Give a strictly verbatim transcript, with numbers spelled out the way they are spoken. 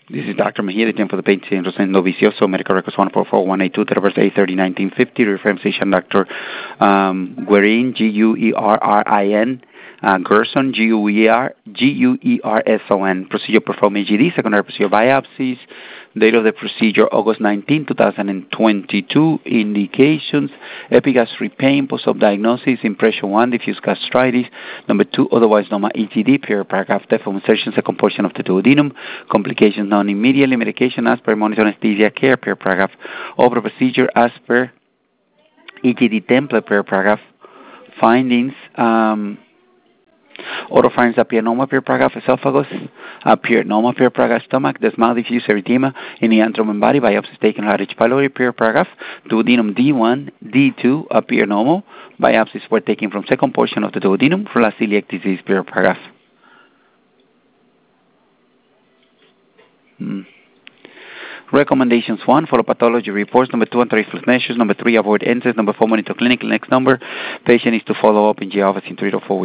This is Doctor Mejia, the team for the patient Rosendo Vicioso, medical records one four four one eight two, reverse A thirty nineteen fifty, reference station Doctor um, Guerin, G U E R R I N, uh, Gerson, G U E R, G U E R S O N. Procedure performed A G D, secondary procedure biopsies. Date of the procedure, August nineteenth, twenty twenty-two. Indications, epigastric pain, post-op diagnosis, impression one, diffuse gastritis. Number two, otherwise known as E T D, period paragraph, depth of insertion, second portion of the duodenum. Complications known immediately, medication as per monitor anesthesia care, period paragraph. Over procedure as per E T D template, period paragraph. Findings, um, oropharynx apianoma, period paragraph, esophagus, uh, periodnoma, period paragraph, stomach, desmoid, diffuse erythema in the abdomen body, biopsies taken at H. pylori, period paragraph, duodenum D one, D two, uh, periodontal, biopsies were taken from second portion of the duodenum for celiac disease, period paragraph. Hmm. Recommendations one, follow pathology reports. Number two, anti-reflux measures. Number three, avoid N SAIDs. Number four, monitor clinical. Next number, patient is to follow up in G office in three to four weeks.